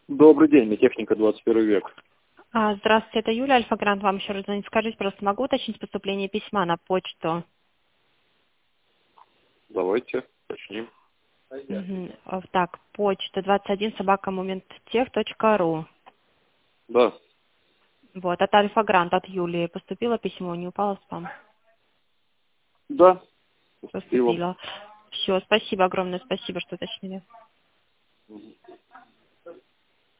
Добрый день, Медтехника 21 век. Здравствуйте, это Юля, Альфа-Грант. Вам еще раз звонит. Скажите, просто могу уточнить поступление письма на почту? Давайте начнем. Так, почта 21 @momenttech.ru. Да, Вот, от Альфа-Грант, от Юлии. Поступило письмо, не упало в спам? да, поступило. Поступило. Все, спасибо огромное, спасибо, что уточнили.